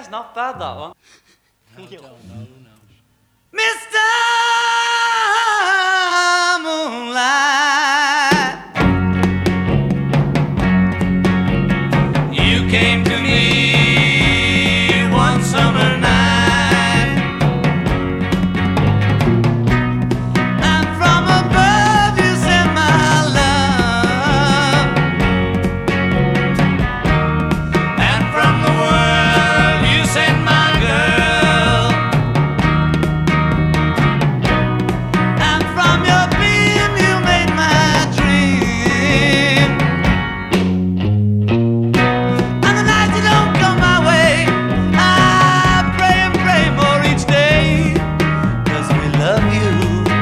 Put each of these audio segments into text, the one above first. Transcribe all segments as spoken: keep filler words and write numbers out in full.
it's not bad, that one. No, no, no, no. Mister Moonlight, you came to me one summer night, and from above you sent my love, and from the world you sent my girl, and from your beam you made my dream. And the night you don't come my way, I pray and pray more each day, 'cause we love you,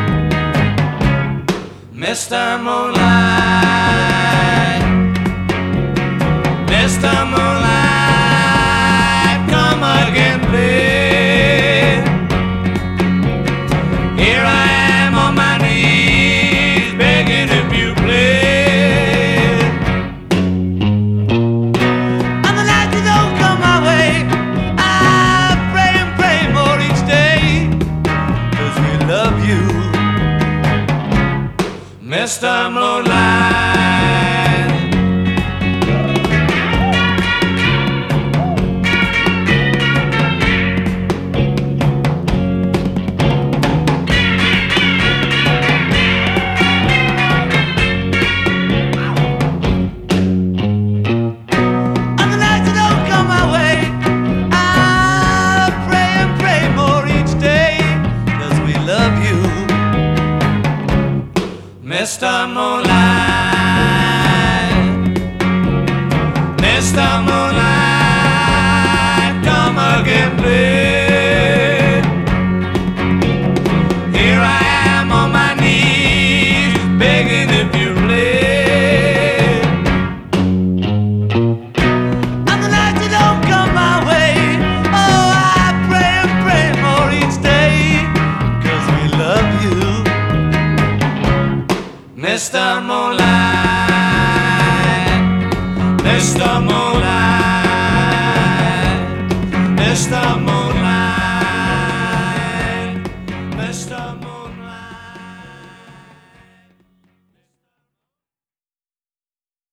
Mister Moonlight. Mister Moonlight, come again, please. Here I am on my knees, begging if you please. And the night you don't come my way, I pray and pray more each day, 'cause we love you, Mister Moonlight. And the night you don't come my way, I pray and pray more each day, 'cause we love you, Mister Moonlight. Mister Moonlight, come again, please. Here I am on my knees, begging if you please. And the night you don't come my way, oh, I pray and pray more each day, 'cause we love you, Mister Moonlight. Mister Moonlight.